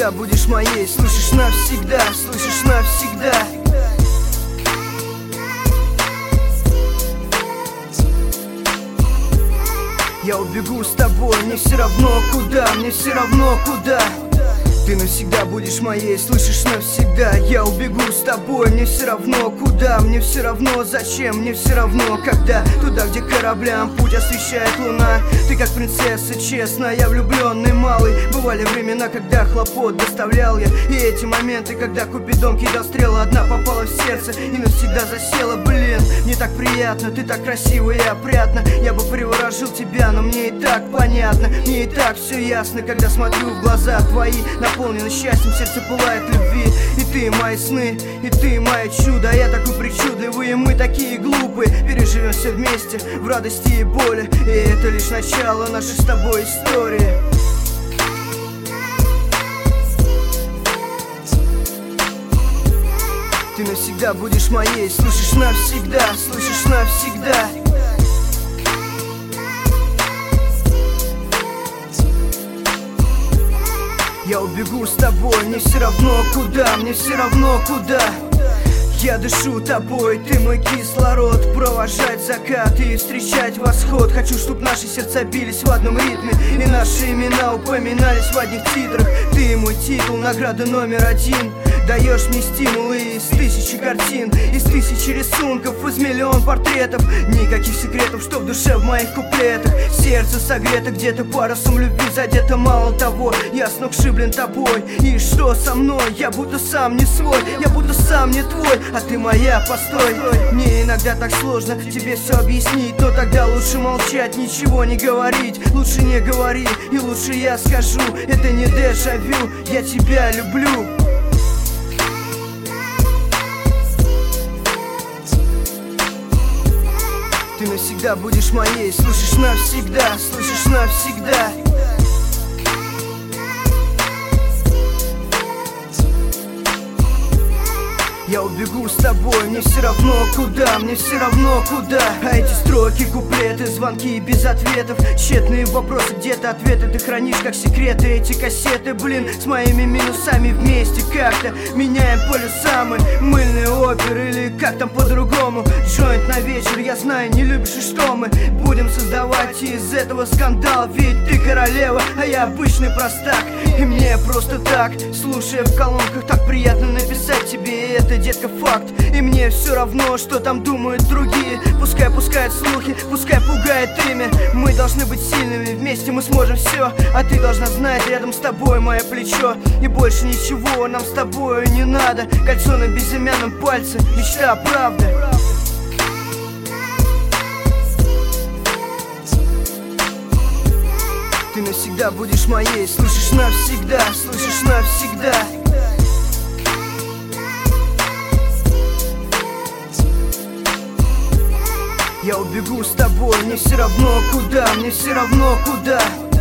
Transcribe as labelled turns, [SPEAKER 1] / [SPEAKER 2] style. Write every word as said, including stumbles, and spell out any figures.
[SPEAKER 1] навсегда будешь моей, слышишь, навсегда, слышишь, навсегда. Я убегу с тобой, мне все равно куда, мне все равно куда. Ты навсегда будешь моей, слышишь, навсегда. Я убегу с тобой, мне все равно куда, мне все равно зачем, мне все равно когда. Туда, где кораблям путь освещает луна. Ты как принцесса, честно, я влюбленный малый. Бывали времена, когда хлопот доставлял я, и эти моменты, когда Купидон кидал стрелы. Одна попала в сердце и навсегда засела. Блин, мне так приятно, ты так красиво и опрятно. Я бы приворожил тебя, но мне и так понятно. Мне и так все ясно, когда смотрю в глаза твои, наполнено счастьем, сердце пылает любви. И ты мои сны, и ты мое чудо. Я такой причудливый, и мы такие глупые. Переживем все вместе в радости и боли. И это лишь начало нашей с тобой истории. Ты навсегда будешь моей, слышишь, навсегда, слышишь, навсегда. Я убегу с тобой, мне все равно куда, мне все равно куда. Я дышу тобой, ты мой кислород. Провожать закат и встречать восход. Хочу, чтоб наши сердца бились в одном ритме, и наши имена упоминались в одних титрах. Ты мой титул, награда номер один. Даешь мне стимулы из тысячи картин, из тысячи рисунков, из миллион портретов. Никаких секретов, что в душе в моих куплетах. Сердце согрето где-то парусом любви задето. Мало того, я сногсшиблен тобой. И что со мной? Я будто сам не свой, я будто сам не твой, а ты моя, постой. Мне иногда так сложно тебе все объяснить, но тогда лучше молчать, ничего не говорить. Лучше не говори, и лучше я скажу. Это не дежавю, я тебя люблю. Ты навсегда будешь моей, слышишь, навсегда, слышишь, навсегда. Я убегу с тобой, мне все равно куда, мне все равно куда. А эти строки, куплеты, звонки без ответов, тщетные вопросы, где-то ответы ты хранишь как секреты. Эти кассеты, блин, с моими минусами вместе как-то меняем полюса мы. Мыльные оперы или как там по-другому. Джойнт на вечер, я знаю, не любишь, и что мы будем создавать из этого скандал. Ведь ты королева, а я обычный простак. И мне просто так, слушая в колонках, так приятно написать тебе это, детка, факт. И мне все равно, что там думают другие. Пускай пускают слухи, пускай пугает имя. Мы должны быть сильными, вместе мы сможем все. А ты должна знать, рядом с тобой мое плечо. И больше ничего нам с тобой не надо. Кольцо на безымянном пальце, мечта, правда. Ты навсегда будешь моей, слышишь, навсегда, слышишь, навсегда. Я убегу с тобой, мне все равно куда, мне все равно куда.